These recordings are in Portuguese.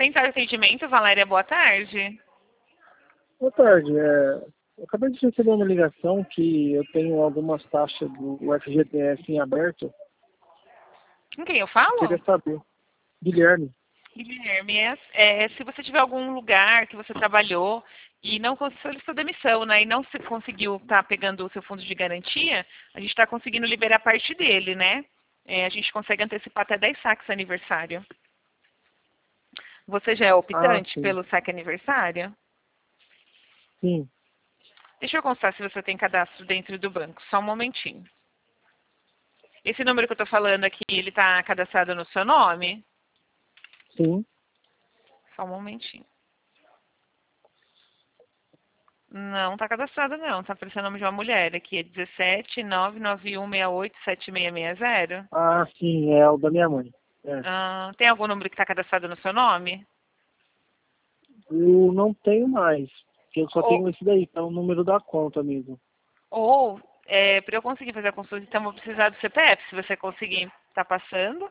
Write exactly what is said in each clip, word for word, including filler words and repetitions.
Central de Atendimento, Valéria, boa tarde. Boa tarde. É, eu acabei de receber uma ligação que eu tenho algumas taxas do F G T S em aberto. Com quem eu Eu queria falo? saber. Guilherme. Guilherme, é, é, se você tiver algum lugar que você trabalhou e não cons- solicitou demissão, né, e não se conseguiu estar pegando o seu fundo de garantia, a gente está conseguindo liberar parte dele, né? É, a gente consegue antecipar até dez saques aniversário. Você já é Ah, optante sim. pelo saque aniversário? Sim, Deixa eu constar se você tem cadastro dentro do banco. Só um momentinho. Esse número que eu estou falando aqui, ele está cadastrado no seu nome? sim. Só um momentinho. Não está cadastrado não. Está aparecendo o nome de uma mulher aqui. É dezessete nove nove um seis oito sete seis seis zero. Ah, sim, é o da minha mãe. É. Ah, tem algum número que está cadastrado no seu nome? Eu não tenho mais, porque eu só Ou, tenho esse daí, que é o número da conta mesmo. ou é, para eu conseguir fazer a consulta, então eu vou precisar do C P F. Se você conseguir, está passando.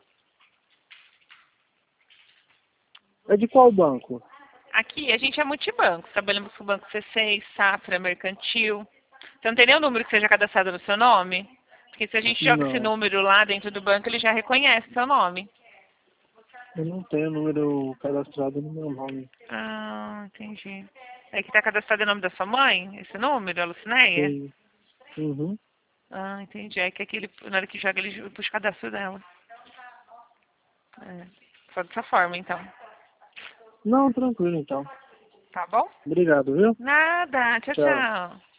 É de qual banco? Aqui a gente é multibanco. Trabalhamos com o Banco C seis, Safra, Mercantil. Então não tem nenhum número que seja cadastrado no seu nome? Porque se a gente joga esse Não, número lá dentro do banco, ele já reconhece seu nome. eu não tenho número cadastrado no meu nome. Ah, entendi. É que está cadastrado em nome da sua mãe, esse número, a Lucinéia? Sei. Uhum. Ah, entendi. É que aquele, na hora que joga, ele puxa o cadastro dela. É. Só dessa forma, então. Não, tranquilo então. Tá bom? Obrigado, viu? Nada. Tchau, Tchau. tchau.